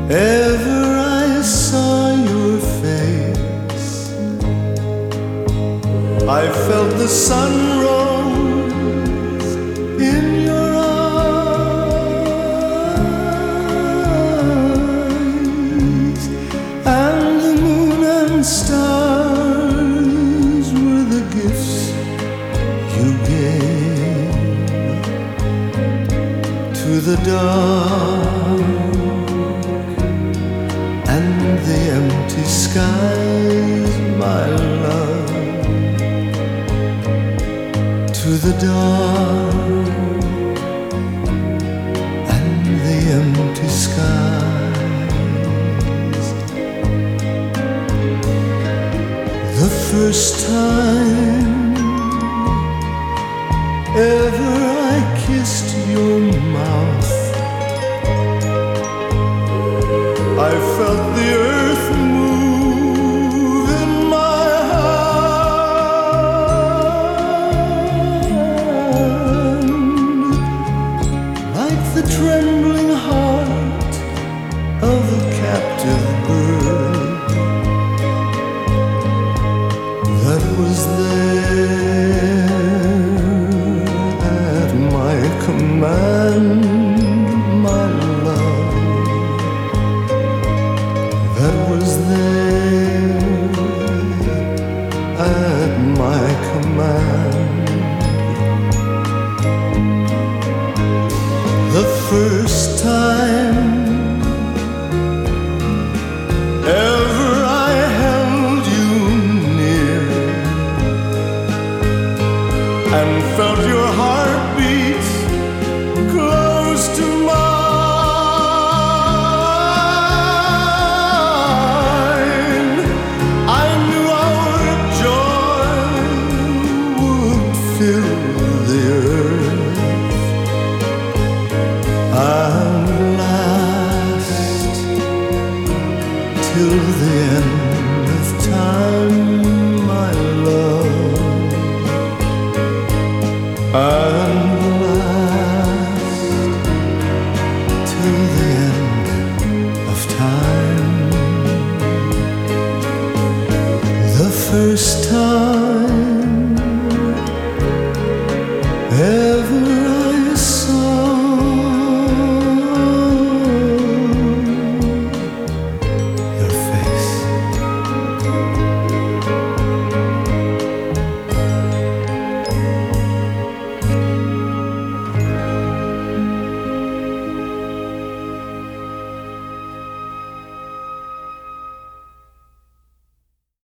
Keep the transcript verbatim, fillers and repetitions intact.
Ever I saw your face, I felt the sun rose in your eyes, and the moon and stars were the gifts you gave to the dark and the empty skies, my love. To the dark and the empty skies. The first time ever I kissed your mouth, I felt the earth move in my hand, like the trembling heart of a captive bird that was there at my command, my love. That was there at my command. The first time ever I held you near and felt your heartbeat close to mine, the earth and last till the end.